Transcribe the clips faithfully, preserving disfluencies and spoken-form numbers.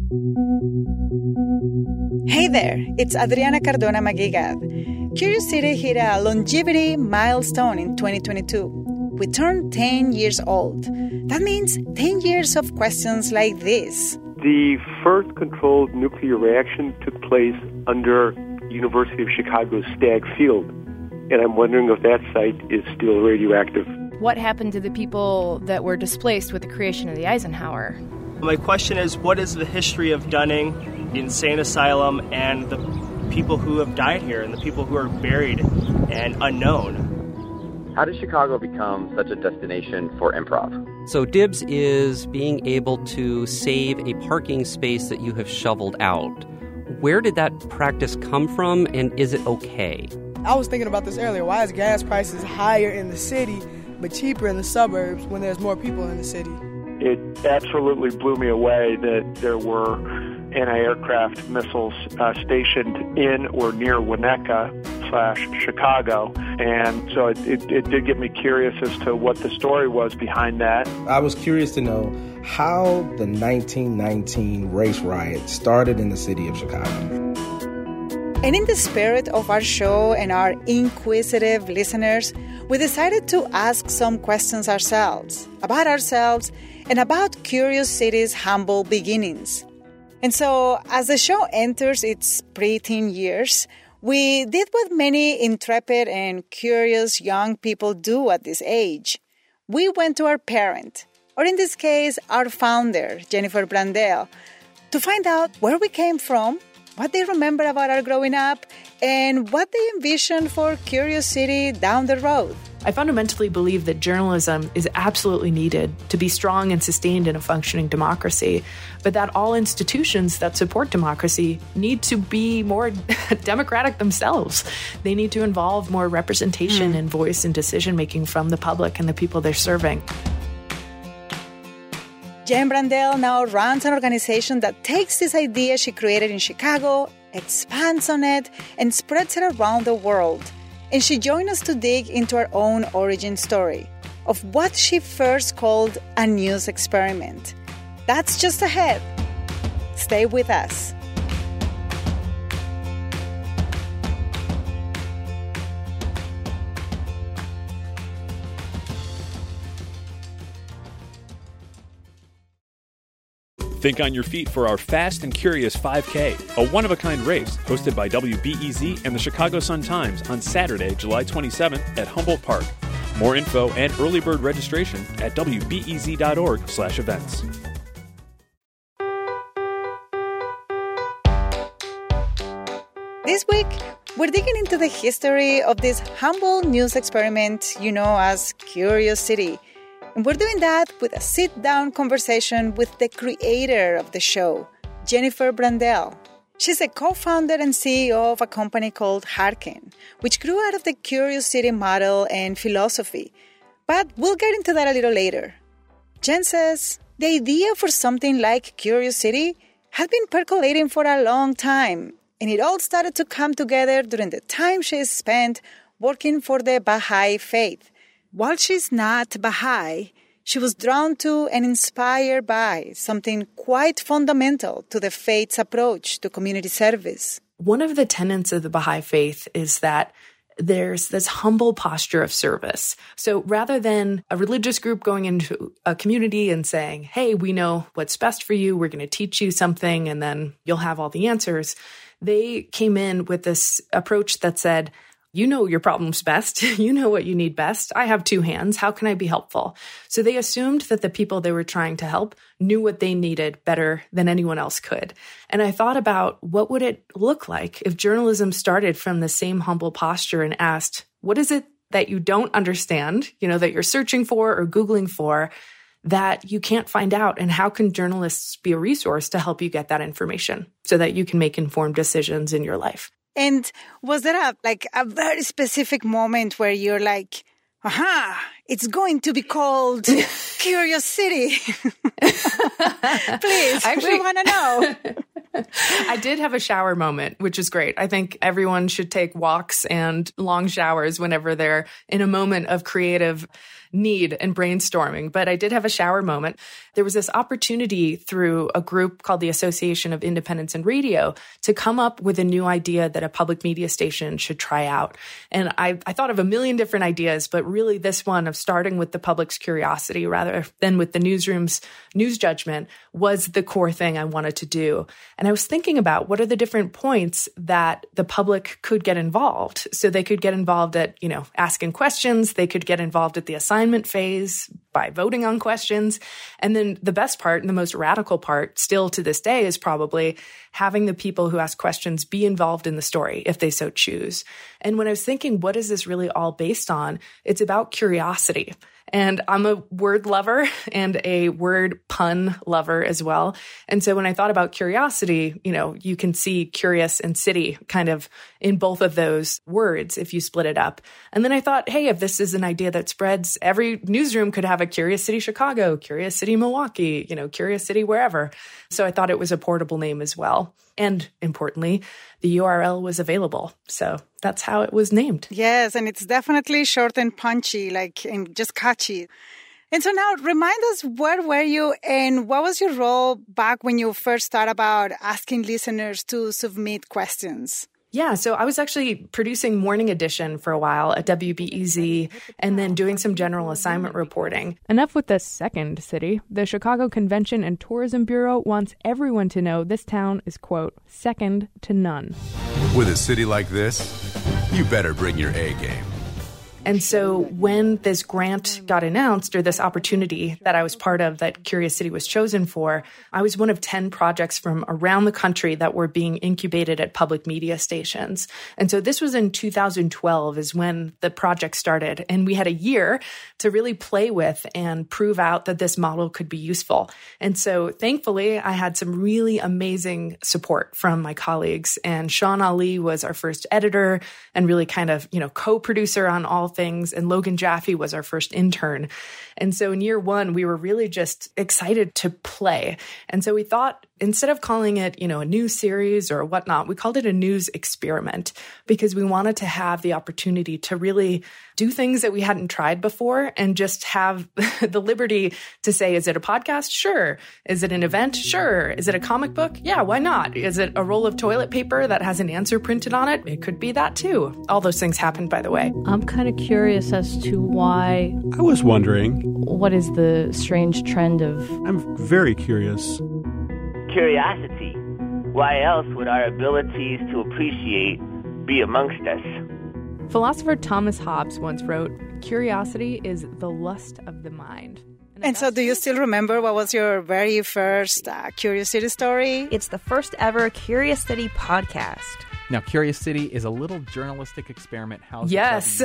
Hey there, it's Adriana Cardona Maguigad. Curious City hit a longevity milestone in twenty twenty-two. We turned ten years old. That means ten years of questions like this. The first controlled nuclear reaction took place under University of Chicago's Stagg Field, and I'm wondering if that site is still radioactive. What happened to the people that were displaced with the creation of the Eisenhower? My question is, what is the history of Dunning, the insane asylum, and the people who have died here and the people who are buried and unknown? How did Chicago become such a destination for improv? So DIBS is being able to save a parking space that you have shoveled out. Where did that practice come from, and is it okay? I was thinking about this earlier. Why is gas prices higher in the city but cheaper in the suburbs when there's more people in the city? It absolutely blew me away that there were anti-aircraft missiles uh, stationed in or near Winnetka slash Chicago. And so it, it, it did get me curious as to what the story was behind that. I was curious to know how the nineteen nineteen race riot started in the city of Chicago. And in the spirit of our show and our inquisitive listeners, we decided to ask some questions ourselves, about ourselves, and about Curious City's humble beginnings. And so, as the show enters its pre-teen years, we did what many intrepid and curious young people do at this age. We went to our parent, or in this case, our founder, Jennifer Brandel, to find out where we came from, what they remember about our growing up, and what they envision for Curious City down the road. I fundamentally believe that journalism is absolutely needed to be strong and sustained in a functioning democracy, but that all institutions that support democracy need to be more democratic themselves. They need to involve more representation mm. and voice and decision-making from the public and the people they're serving. Jen Brandel now runs an organization that takes this idea she created in Chicago, expands on it, and spreads it around the world. And she joined us to dig into her own origin story of what she first called a news experiment. That's just ahead. Stay with us. Think on your feet for our Fast and Curious five K, a one-of-a-kind race hosted by W B E Z and the Chicago Sun-Times on Saturday, July twenty-seventh at Humboldt Park. More info and early bird registration at w b e z dot org slash events. This week, we're digging into the history of this humble news experiment you know as Curious City. And we're doing that with a sit-down conversation with the creator of the show, Jennifer Brandel. She's a co-founder and C E O of a company called Harken, which grew out of the Curious City model and philosophy. But we'll get into that a little later. Jen says the idea for something like Curious City had been percolating for a long time, and it all started to come together during the time she spent working for the Baha'i faith. While she's not Baha'i, she was drawn to and inspired by something quite fundamental to the faith's approach to community service. One of the tenets of the Baha'i faith is that there's this humble posture of service. So rather than a religious group going into a community and saying, hey, we know what's best for you, we're going to teach you something, and then you'll have all the answers, they came in with this approach that said, you know your problems best. You know what you need best. I have two hands. How can I be helpful? So they assumed that the people they were trying to help knew what they needed better than anyone else could. And I thought about what would it look like if journalism started from the same humble posture and asked, what is it that you don't understand, you know, that you're searching for or Googling for that you can't find out? And how can journalists be a resource to help you get that information so that you can make informed decisions in your life? And was there a like a very specific moment where you're like, aha, it's going to be called Curious City? Please, Actually, we want to know. I did have a shower moment, which is great. I think everyone should take walks and long showers whenever they're in a moment of creative need and brainstorming, but I did have a shower moment. There was this opportunity through a group called the Association of Independents in Radio to come up with a new idea that a public media station should try out. And I, I thought of a million different ideas, but really this one of starting with the public's curiosity rather than with the newsroom's news judgment was the core thing I wanted to do. And I was thinking about what are the different points that the public could get involved. So they could get involved at, you know, asking questions. They could get involved at the assignment phase by voting on questions. And then the best part and the most radical part still to this day is probably having the people who ask questions be involved in the story if they so choose. And when I was thinking, what is this really all based on? It's about curiosity. And I'm a word lover and a word pun lover as well. And so when I thought about curiosity, you know, you can see curious and city kind of in both of those words if you split it up. And then I thought, hey, if this is an idea that spreads, every newsroom could have a Curious City Chicago, Curious City Milwaukee, you know, Curious City wherever. So I thought it was a portable name as well. And importantly, the U R L was available. So that's how it was named. Yes, and it's definitely short and punchy, like, and just catchy. And so now remind us, where were you and what was your role back when you first thought about asking listeners to submit questions? Yeah, so I was actually producing Morning Edition for a while at W B E Z and then doing some general assignment reporting. Enough with the second city. The Chicago Convention and Tourism Bureau wants everyone to know this town is, quote, second to none. With a city like this, you better bring your A game. And so when this grant got announced, or this opportunity that I was part of that Curious City was chosen for, I was one of ten projects from around the country that were being incubated at public media stations. And so this was in two thousand twelve is when the project started. And we had a year to really play with and prove out that this model could be useful. And so thankfully, I had some really amazing support from my colleagues. And Sean Ali was our first editor and really kind of, you know, co-producer on all things. And Logan Jaffe was our first intern. And so in year one, we were really just excited to play. And so we thought, instead of calling it, you know, a news series or whatnot, we called it a news experiment because we wanted to have the opportunity to really do things that we hadn't tried before and just have the liberty to say, is it a podcast? Sure. Is it an event? Sure. Is it a comic book? Yeah, why not? Is it a roll of toilet paper that has an answer printed on it? It could be that too. All those things happened, by the way. I'm kind of curious as to why... I was wondering... What is the strange trend of... I'm very curious. Curiosity. Why else would our abilities to appreciate be amongst us? Philosopher Thomas Hobbes once wrote, "Curiosity is the lust of the mind." And, and so do you still remember what was your very first uh, Curious City story? It's the first ever Curious City podcast. Now, Curious City is a little journalistic experiment. How's yes.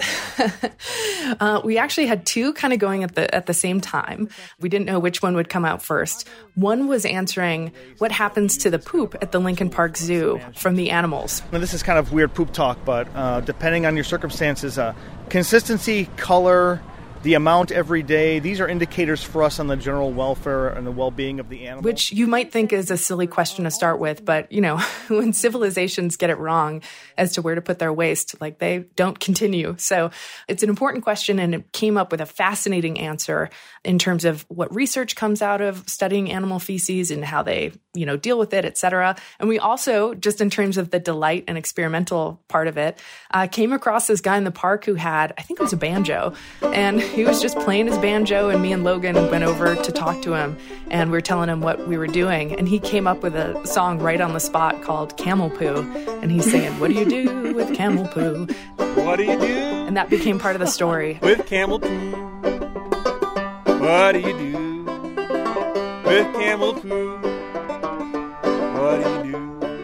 uh, we actually had two kind of going at the at the same time. We didn't know which one would come out first. One was answering what happens to the poop at the Lincoln Park Zoo from the animals. Well, this is kind of weird poop talk, but uh, depending on your circumstances, uh, consistency, color, the amount every day, these are indicators for us on the general welfare and the well-being of the animal. Which you might think is a silly question to start with, but, you know, when civilizations get it wrong as to where to put their waste, like, they don't continue. So it's an important question, and it came up with a fascinating answer in terms of what research comes out of studying animal feces and how they, you know, deal with it, et cetera. And we also, just in terms of the delight and experimental part of it, uh, came across this guy in the park who had, I think it was a banjo, and he was just playing his banjo, and me and Logan went over to talk to him, and we were telling him what we were doing. And he came up with a song right on the spot called Camel Poo. And he's saying, "What do you do with camel poo? What do you do?" And that became part of the story. With camel poo. What do you do with camel poo? What do you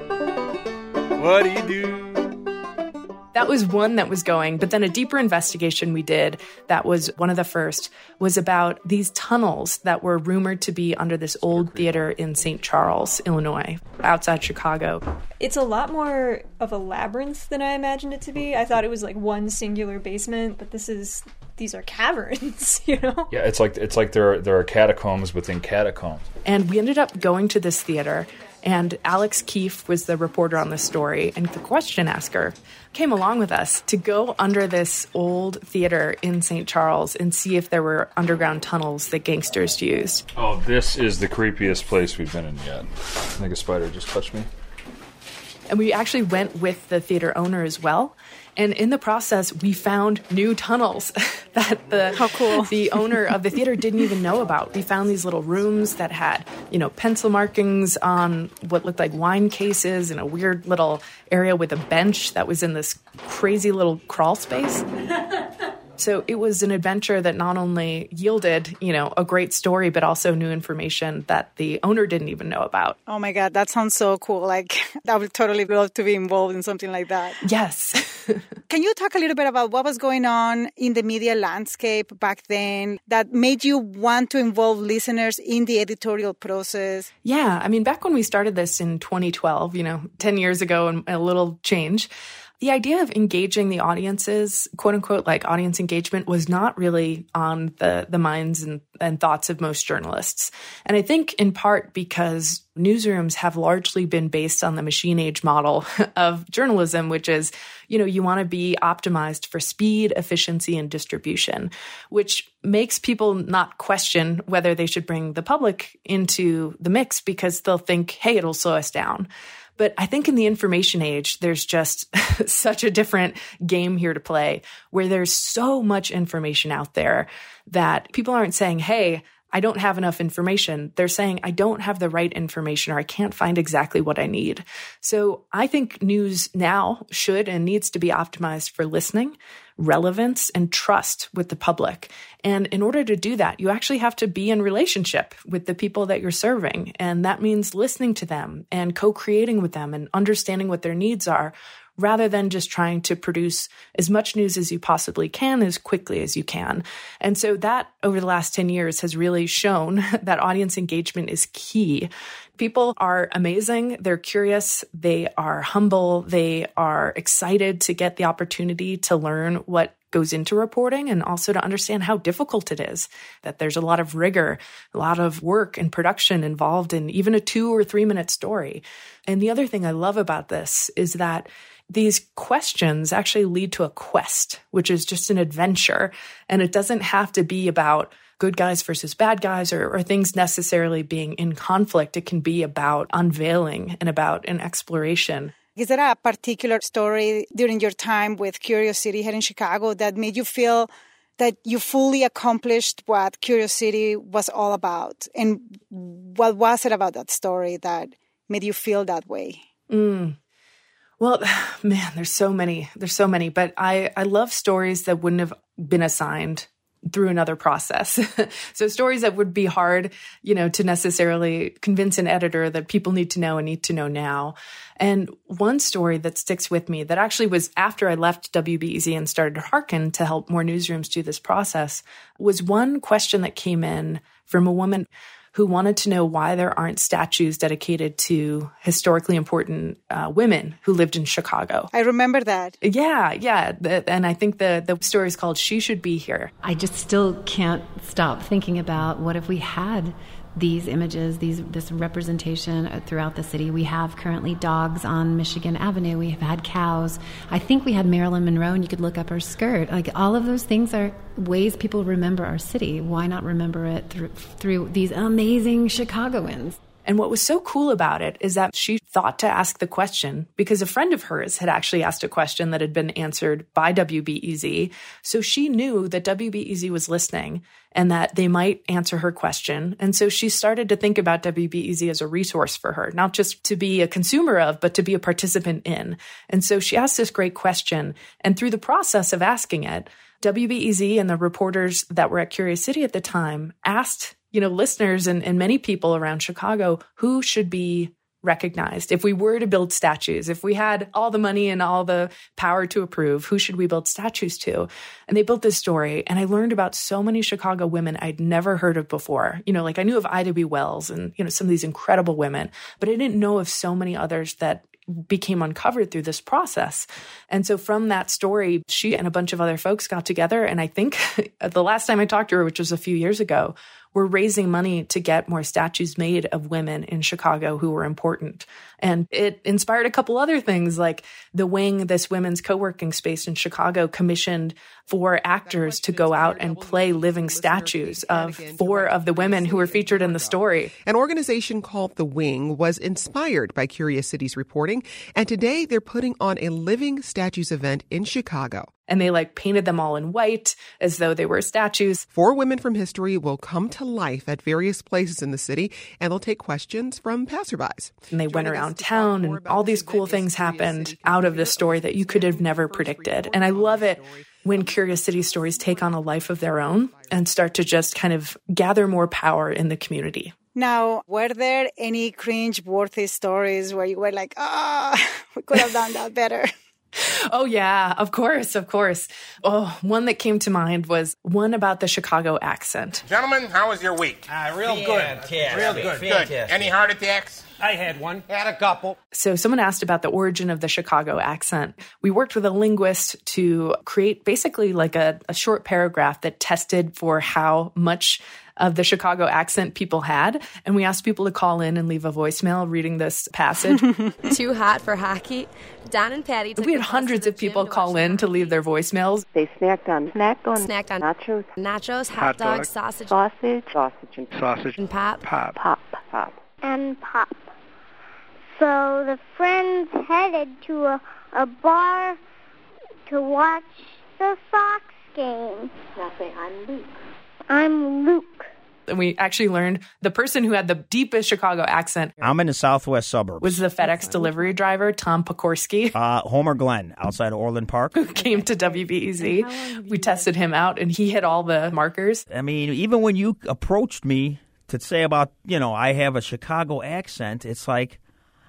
do? What do you do? That was one that was going, but then a deeper investigation we did that was one of the first was about these tunnels that were rumored to be under this old theater in Saint Charles, Illinois, outside Chicago. It's a lot more of a labyrinth than I imagined it to be. I thought it was like one singular basement, but this is these are caverns, you know? Yeah, it's like it's like there are, there are catacombs within catacombs. And we ended up going to this theater, And Alex Keefe was the reporter on this story, and the question asker came along with us to go under this old theater in Saint Charles and see if there were underground tunnels that gangsters used. Oh, this is the creepiest place we've been in yet. I think a spider just touched me. And we actually went with the theater owner as well. And in the process, we found new tunnels that the How cool. the owner of the theater didn't even know about. We found these little rooms that had, you know, pencil markings on what looked like wine cases and a weird little area with a bench that was in this crazy little crawl space. So it was an adventure that not only yielded, you know, a great story, but also new information that the owner didn't even know about. Oh my God, that sounds so cool. Like, I would totally love to be involved in something like that. Yes. Can you talk a little bit about what was going on in the media landscape back then that made you want to involve listeners in the editorial process? Yeah. I mean, back when we started this in twenty twelve, you know, ten years ago and a little change, the idea of engaging the audiences, quote unquote, like audience engagement, was not really on the, the minds and, and thoughts of most journalists. And I think in part because newsrooms have largely been based on the machine age model of journalism, which is, you know, you want to be optimized for speed, efficiency, and distribution, which makes people not question whether they should bring the public into the mix because they'll think, hey, it'll slow us down. But I think in the information age, there's just such a different game here to play where there's so much information out there that people aren't saying, hey, I don't have enough information. They're saying, I don't have the right information or I can't find exactly what I need. So I think news now should and needs to be optimized for listening, relevance, and trust with the public. And in order to do that, you actually have to be in relationship with the people that you're serving. And that means listening to them and co-creating with them and understanding what their needs are, rather than just trying to produce as much news as you possibly can as quickly as you can. And so that over the last ten years has really shown that audience engagement is key. People are amazing. They're curious. They are humble. They are excited to get the opportunity to learn what goes into reporting and also to understand how difficult it is, that there's a lot of rigor, a lot of work and production involved in even a two or three minute story. And the other thing I love about this is that these questions actually lead to a quest, which is just an adventure. And it doesn't have to be about good guys versus bad guys or, or things necessarily being in conflict. It can be about unveiling and about an exploration. Is there a particular story during your time with Curious City here in Chicago that made you feel that you fully accomplished what Curious City was all about? And what was it about that story that made you feel that way? Mm. Well, man, there's so many. There's so many. But I, I love stories that wouldn't have been assigned through another process. So stories that would be hard, you know, to necessarily convince an editor that people need to know and need to know now. And one story that sticks with me that actually was after I left W B E Z and started Hearken to help more newsrooms do this process was one question that came in from a woman who wanted to know why there aren't statues dedicated to historically important uh, women who lived in Chicago. I remember that. Yeah, yeah. The, and I think the, the story is called She Should Be Here. I just still can't stop thinking about what if we had these images, these this representation throughout the city. We have currently dogs on Michigan Avenue. We have had cows. I think we had Marilyn Monroe, and you could look up her skirt. Like, all of those things are ways people remember our city. Why not remember it through, through these amazing Chicagoans? And what was so cool about it is that she thought to ask the question because a friend of hers had actually asked a question that had been answered by W B E Z. So she knew that W B E Z was listening and that they might answer her question. And so she started to think about W B E Z as a resource for her, not just to be a consumer of, but to be a participant in. And so she asked this great question. And through the process of asking it, W B E Z and the reporters that were at Curious City at the time asked you know, listeners and, and many people around Chicago who should be recognized. If we were to build statues, if we had all the money and all the power to approve, who should we build statues to? And they built this story. And I learned about so many Chicago women I'd never heard of before. You know, like I knew of Ida B. Wells and, you know, some of these incredible women, but I didn't know of so many others that became uncovered through this process. And so from that story, she and a bunch of other folks got together. And I think the last time I talked to her, which was a few years ago, were raising money to get more statues made of women in Chicago who were important. And it inspired a couple other things, like the Wing, this women's co-working space in Chicago, commissioned four actors to go out and play living statues of four of the women who were featured in the story. An organization called The Wing was inspired by Curious City's reporting, and today they're putting on a living statues event in Chicago. And they like painted them all in white as though they were statues. Four women from history will come to life at various places in the city, and they'll take questions from passerbys. And they went around town, and all these cool things happened out of this story that you could have never predicted. And I love it when Curious City stories take on a life of their own and start to just kind of gather more power in the community. Now, were there any cringe-worthy stories where you were like, ah, oh, we could have done that better? Oh, yeah, of course, of course. Oh, one that came to mind was one about the Chicago accent. Gentlemen, how was your week? Uh, real Fantastic. good. Real good. Good. Any heart attacks? I had one. Had a couple. So someone asked about the origin of the Chicago accent. We worked with a linguist to create basically like a, a short paragraph that tested for how much of the Chicago accent people had. And we asked people to call in and leave a voicemail reading this passage. Too hot for hockey. Don and Patty took We had hundreds of people call in to leave their voicemails. They snacked on snacked on snacked on nachos, nachos, hot, hot dogs, dog, sausage, sausage, sausage and sausage and pop, pop, pop, pop, and pop. So the friends headed to a, a bar to watch the Sox game. Now say, I'm Luke. I'm Luke. And we actually learned the person who had the deepest Chicago accent. I'm in the southwest suburbs. Was the FedEx delivery driver, Tom Pokorski. Uh, Homer Glenn, outside of Orland Park. Who came to W B E Z. We tested him out, and he hit all the markers. I mean, even when you approached me to say about, you know, I have a Chicago accent, it's like,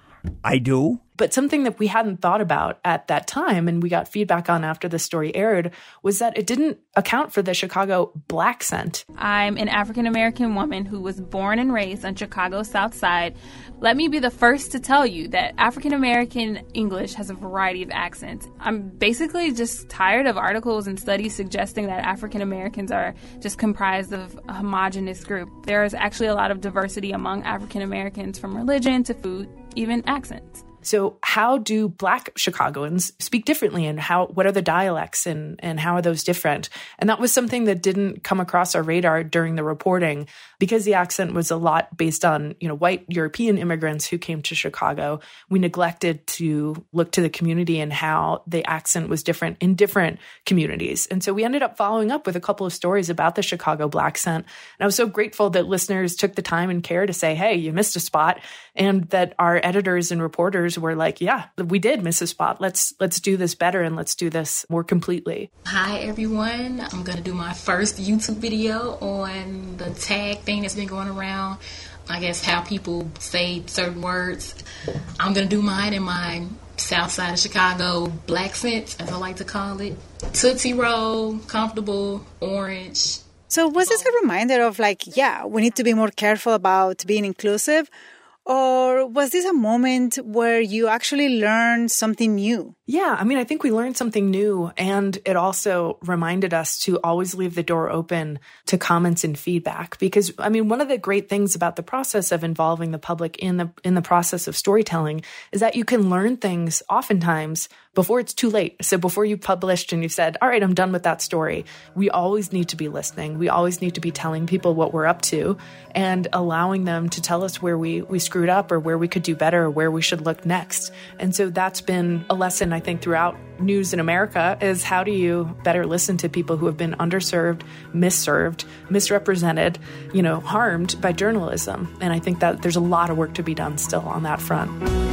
I do. But something that we hadn't thought about at that time, and we got feedback on after the story aired, was that it didn't account for the Chicago black scent. I'm an African-American woman who was born and raised on Chicago's South Side. Let me be the first to tell you that African-American English has a variety of accents. I'm basically just tired of articles and studies suggesting that African-Americans are just comprised of a homogenous group. There is actually a lot of diversity among African-Americans, from religion to food, even accents. So how do Black Chicagoans speak differently, and how what are the dialects, and, and how are those different? And that was something that didn't come across our radar during the reporting, because the accent was a lot based on, you know, white European immigrants who came to Chicago. We neglected to look to the community and how the accent was different in different communities. And so we ended up following up with a couple of stories about the Chicago Black scent. And I was so grateful that listeners took the time and care to say, hey, you missed a spot, and that our editors and reporters were like, yeah, we did miss a spot. Let's let's do this better, and let's do this more completely. Hi, everyone. I'm going to do my first YouTube video on the tag thing that's been going around. I guess how people say certain words. I'm going to do mine in my South Side of Chicago black scent, as I like to call it. Tootsie Roll, comfortable, orange. So was this a reminder of like, yeah, we need to be more careful about being inclusive? Or was this a moment where you actually learned something new? Yeah, I mean, I think we learned something new, and it also reminded us to always leave the door open to comments and feedback. Because, I mean, one of the great things about the process of involving the public in the in the process of storytelling is that you can learn things oftentimes before it's too late. So before you've published and you've said, all right, I'm done with that story, we always need to be listening. We always need to be telling people what we're up to and allowing them to tell us where we, we screwed up, or where we could do better, or where we should look next. And so that's been a lesson, I think, throughout news in America, is how do you better listen to people who have been underserved, misserved, misrepresented, you know, harmed by journalism. And I think that there's a lot of work to be done still on that front.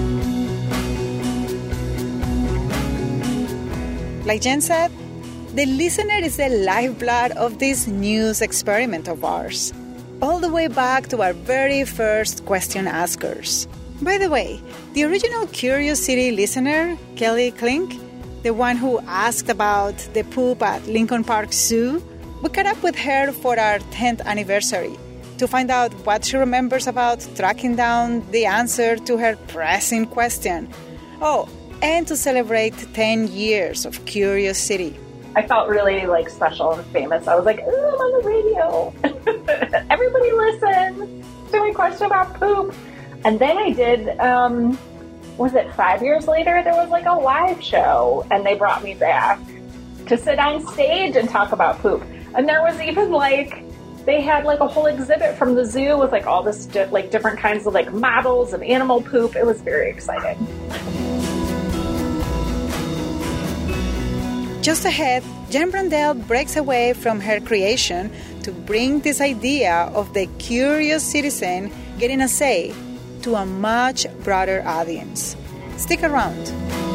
Like Jen said, the listener is the lifeblood of this news experiment of ours, all the way back to our very first question askers. By the way, the original Curious City listener, Kelly Klink, the one who asked about the poop at Lincoln Park Zoo, we caught up with her for our tenth anniversary to find out what she remembers about tracking down the answer to her pressing question. Oh, and to celebrate ten years of Curious City. I felt really like special and famous. I was like, oh, I'm on the radio. Everybody listen to my question about poop. And then I did, um, was it five years later? There was like a live show, and they brought me back to sit on stage and talk about poop. And there was even like, they had like a whole exhibit from the zoo with like all this di- like different kinds of like models of animal poop. It was very exciting. Just ahead, Jen Brandel breaks away from her creation to bring this idea of the curious citizen getting a say to a much broader audience. Stick around.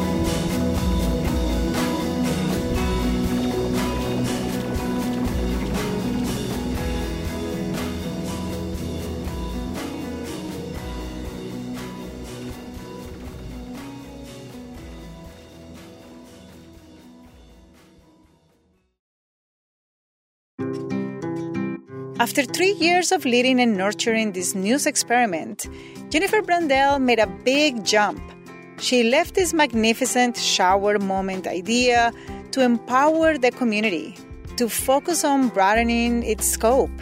After three years of leading and nurturing this news experiment, Jennifer Brandel made a big jump. She left this magnificent shower moment idea to empower the community, to focus on broadening its scope.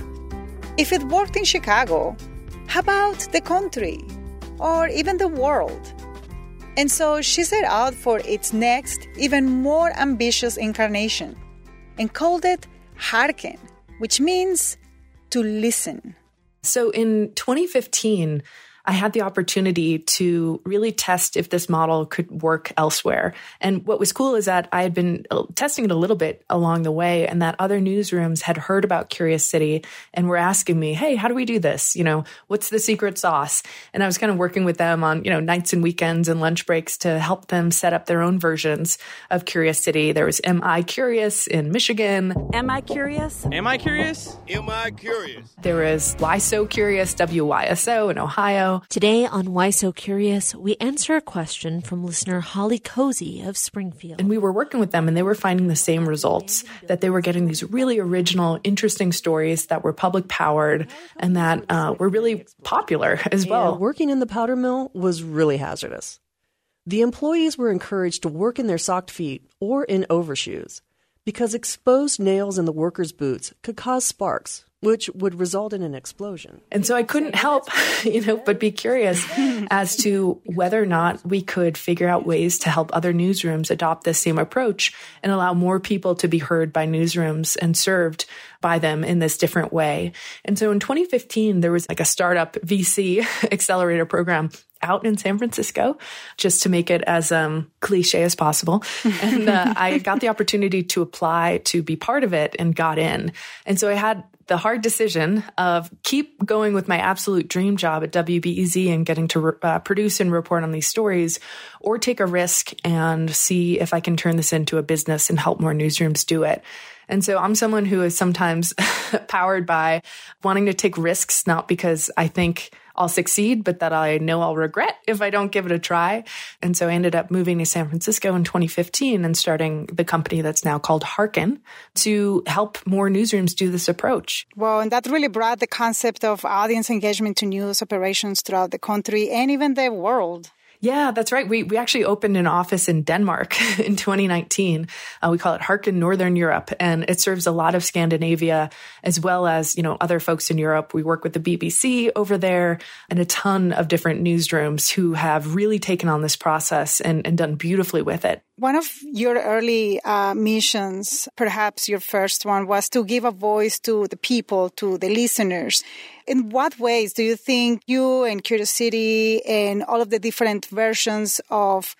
If it worked in Chicago, how about the country or even the world? And so she set out for its next, even more ambitious incarnation and called it Hearken, which means to listen. So in twenty fifteen, I had the opportunity to really test if this model could work elsewhere. And what was cool is that I had been testing it a little bit along the way, and that other newsrooms had heard about Curious City and were asking me, hey, how do we do this? You know, what's the secret sauce? And I was kind of working with them on, you know, nights and weekends and lunch breaks to help them set up their own versions of Curious City. There was Am I Curious in Michigan. Am I Curious? Am I Curious? Am I Curious? There was Why So Curious, W Y S O in Ohio. Today on Why So Curious, we answer a question from listener Holly Cozy of Springfield. And we were working with them, and they were finding the same results, that they were getting these really original, interesting stories that were public-powered and that uh, were really popular as well. And working in the powder mill was really hazardous. The employees were encouraged to work in their socked feet or in overshoes because exposed nails in the workers' boots could cause sparks, which would result in an explosion. And so I couldn't help, you know, but be curious as to whether or not we could figure out ways to help other newsrooms adopt this same approach and allow more people to be heard by newsrooms and served by them in this different way. And so in twenty fifteen, there was like a startup V C accelerator program out in San Francisco, just to make it as um, cliche as possible. And uh, I got the opportunity to apply to be part of it and got in. And so I had the hard decision of keep going with my absolute dream job at W B E Z and getting to uh, produce and report on these stories, or take a risk and see if I can turn this into a business and help more newsrooms do it. And so I'm someone who is sometimes powered by wanting to take risks, not because I think I'll succeed, but that I know I'll regret if I don't give it a try. And so I ended up moving to San Francisco in twenty fifteen and starting the company that's now called Hearken to help more newsrooms do this approach. Well, and that really brought the concept of audience engagement to news operations throughout the country and even the world. Yeah, that's right. We we actually opened an office in Denmark in twenty nineteen. Uh, we call it Hearken Northern Europe, and it serves a lot of Scandinavia as well as, you know, other folks in Europe. We work with the B B C over there and a ton of different newsrooms who have really taken on this process and, and done beautifully with it. One of your early uh, missions, perhaps your first one, was to give a voice to the people, to the listeners. In what ways do you think you and Curious City and all of the different versions of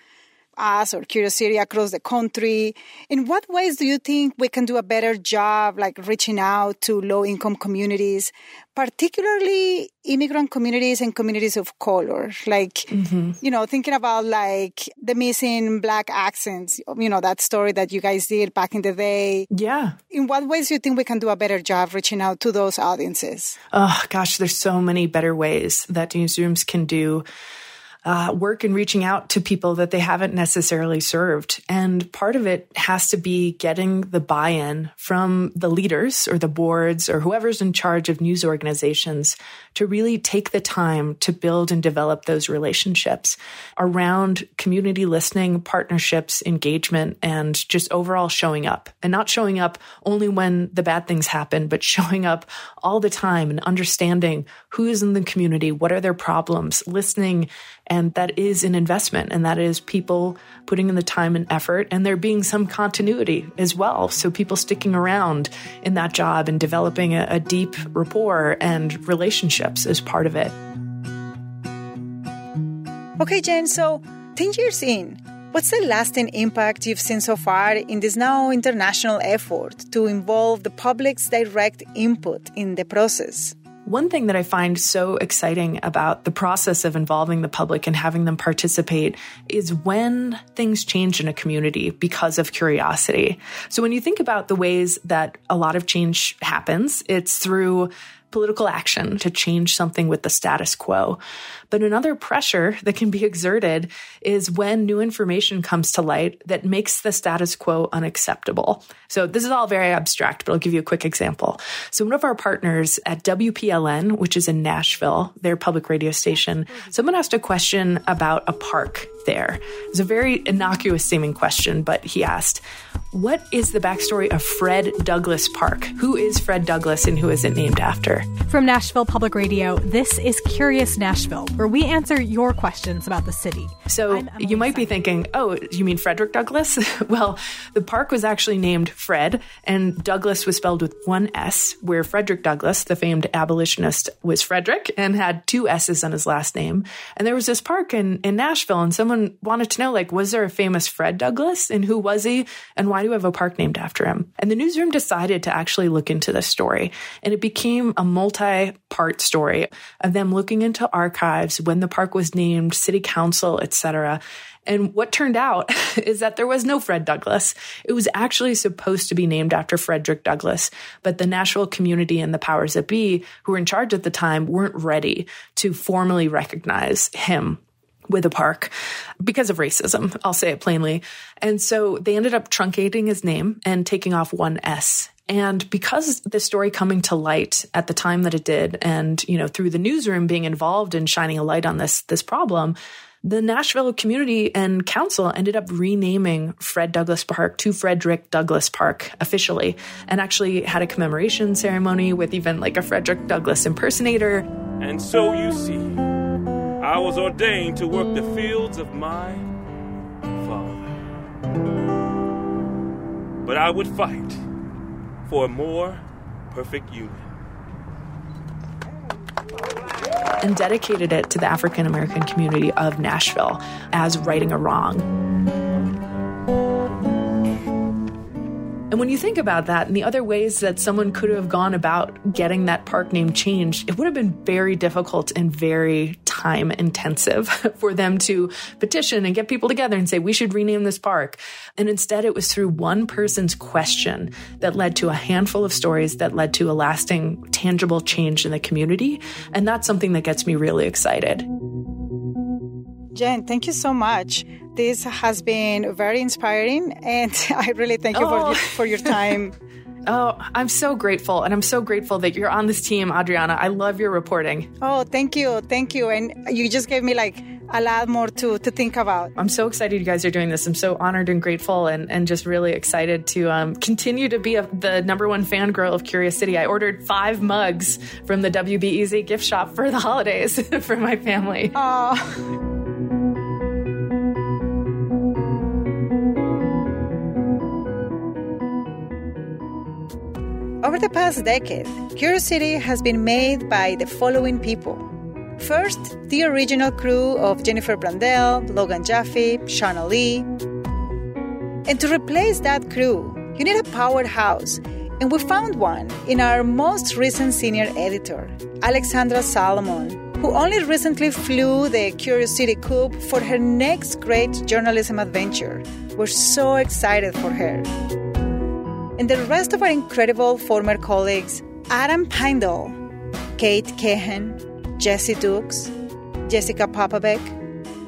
us or Curious City across the country, in what ways do you think we can do a better job, like reaching out to low-income communities, particularly immigrant communities and communities of color? Like, mm-hmm. you know, thinking about like the missing Black accents, you know, that story that you guys did back in the day. Yeah. In what ways do you think we can do a better job reaching out to those audiences? Oh, gosh, there's so many better ways that newsrooms can do uh, work in reaching out to people that they haven't necessarily served. And part of it has to be getting the buy-in from the leaders or the boards or whoever's in charge of news organizations to really take the time to build and develop those relationships around community listening, partnerships, engagement, and just overall showing up. And not showing up only when the bad things happen, but showing up all the time and understanding who is in the community, what are their problems, listening. And that is an investment, and that is people putting in the time and effort, and there being some continuity as well. So people sticking around in that job and developing a, a deep rapport and relationships as part of it. Okay, Jen, so ten years in, what's the lasting impact you've seen so far in this now international effort to involve the public's direct input in the process? One thing that I find so exciting about the process of involving the public and having them participate is when things change in a community because of curiosity. So when you think about the ways that a lot of change happens, it's through political action to change something with the status quo. But another pressure that can be exerted is when new information comes to light that makes the status quo unacceptable. So this is all very abstract, but I'll give you a quick example. So one of our partners at W P L N, which is in Nashville, their public radio station, someone asked a question about a park there. It was a very innocuous seeming question, but he asked, what is the backstory of Fred Douglass Park? Who is Fred Douglass and who is it named after? From Nashville Public Radio, this is Curious Nashville, where we answer your questions about the city. So you might be thinking, oh, you mean Frederick Douglass? Well, the park was actually named Fred, and Douglass was spelled with one S, where Frederick Douglass, the famed abolitionist, was Frederick and had two S's on his last name. And there was this park in, in Nashville, and someone wanted to know, like, was there a famous Fred Douglass? And who was he? And why do we have a park named after him? And the newsroom decided to actually look into this story. And it became a multi-part story of them looking into archives, when the park was named, city council, et cetera. And what turned out is that there was no Fred Douglass. It was actually supposed to be named after Frederick Douglass, but the Nashville community and the powers that be who were in charge at the time weren't ready to formally recognize him with a park because of racism. I'll say it plainly. And so they ended up truncating his name and taking off one S. And because the story coming to light at the time that it did, and, you know, through the newsroom being involved in shining a light on this, this problem, the Nashville community and council ended up renaming Fred Douglass Park to Frederick Douglass Park officially, and actually had a commemoration ceremony with even like a Frederick Douglass impersonator. And so you see, I was ordained to work the fields of my father. But I would fight for a more perfect union. And dedicated it to the African American community of Nashville as righting a wrong. And when you think about that and the other ways that someone could have gone about getting that park name changed, it would have been very difficult and very time intensive for them to petition and get people together and say, we should rename this park. And instead, it was through one person's question that led to a handful of stories that led to a lasting, tangible change in the community. And that's something that gets me really excited. Jen, thank you so much. This has been very inspiring, and I really thank you oh. for, for your time. Oh, I'm so grateful. And I'm so grateful that you're on this team, Adriana. I love your reporting. Oh, thank you. Thank you. And you just gave me like a lot more to, to think about. I'm so excited you guys are doing this. I'm so honored and grateful and, and just really excited to um, continue to be a, the number one fangirl of Curious City. I ordered five mugs from the W B E Z gift shop for the holidays for my family. Oh. Over the past decade, Curious City has been made by the following people. First, the original crew of Jennifer Brandel, Logan Jaffe, Shauna Lee. And to replace that crew, you need a powerhouse, and we found one in our most recent senior editor, Alexandra Salomon, who only recently flew the Curious City Coop for her next great journalism adventure. We're so excited for her. And the rest of our incredible former colleagues, Adam Pindall, Kate Cahan, Jesse Dukes, Jessica Popovic,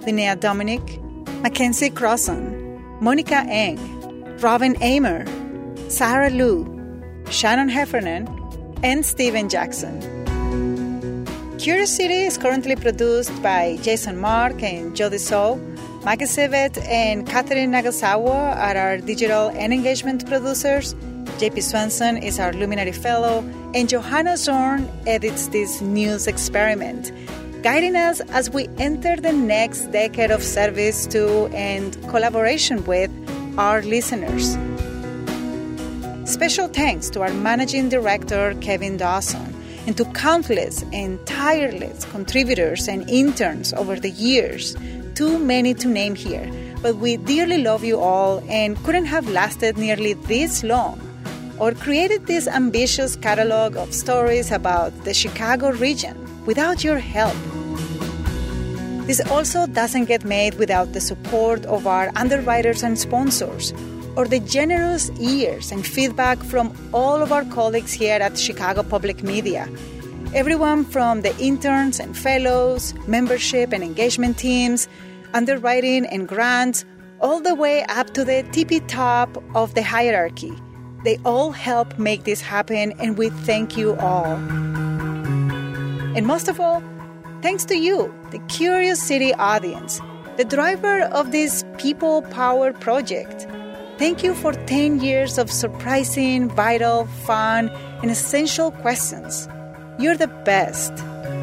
Linnea Dominic, Mackenzie Crossan, Monica Eng, Robin Amer, Sarah Liu, Shannon Heffernan, and Steven Jackson. Curious City is currently produced by Jason Mark and Jody So. Maggie Sivet and Catherine Nagasawa are our digital and engagement producers. J P Swenson is our Luminary Fellow, and Johanna Zorn edits this news experiment, guiding us as we enter the next decade of service to and collaboration with our listeners. Special thanks to our managing director, Kevin Dawson, and to countless and tireless contributors and interns over the years, too many to name here, but we dearly love you all and couldn't have lasted nearly this long or created this ambitious catalog of stories about the Chicago region without your help. This also doesn't get made without the support of our underwriters and sponsors, or the generous ears and feedback from all of our colleagues here at Chicago Public Media. Everyone from the interns and fellows, membership and engagement teams, underwriting and grants, all the way up to the tippy top of the hierarchy. They all help make this happen, and we thank you all. And most of all, thanks to you, the Curious City audience, the driver of this People Power project. Thank you for ten years of surprising, vital, fun, and essential questions. You're the best.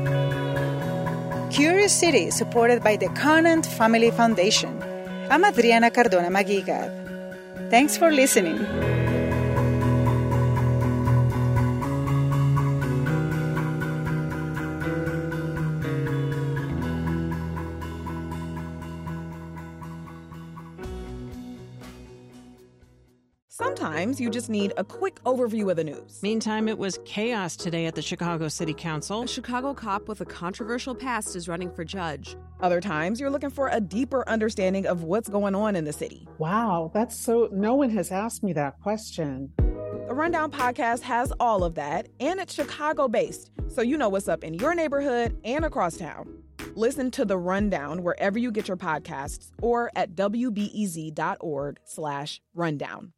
Curious City is supported by the Conant Family Foundation. I'm Adriana Cardona Maguigad. Thanks for listening. Sometimes you just need a quick overview of the news. Meantime, it was chaos today at the Chicago City Council. A Chicago cop with a controversial past is running for judge. Other times, you're looking for a deeper understanding of what's going on in the city. Wow, that's so... No one has asked me that question. The Rundown podcast has all of that, and it's Chicago-based, so you know what's up in your neighborhood and across town. Listen to The Rundown wherever you get your podcasts or at W B E Z dot org slash rundown.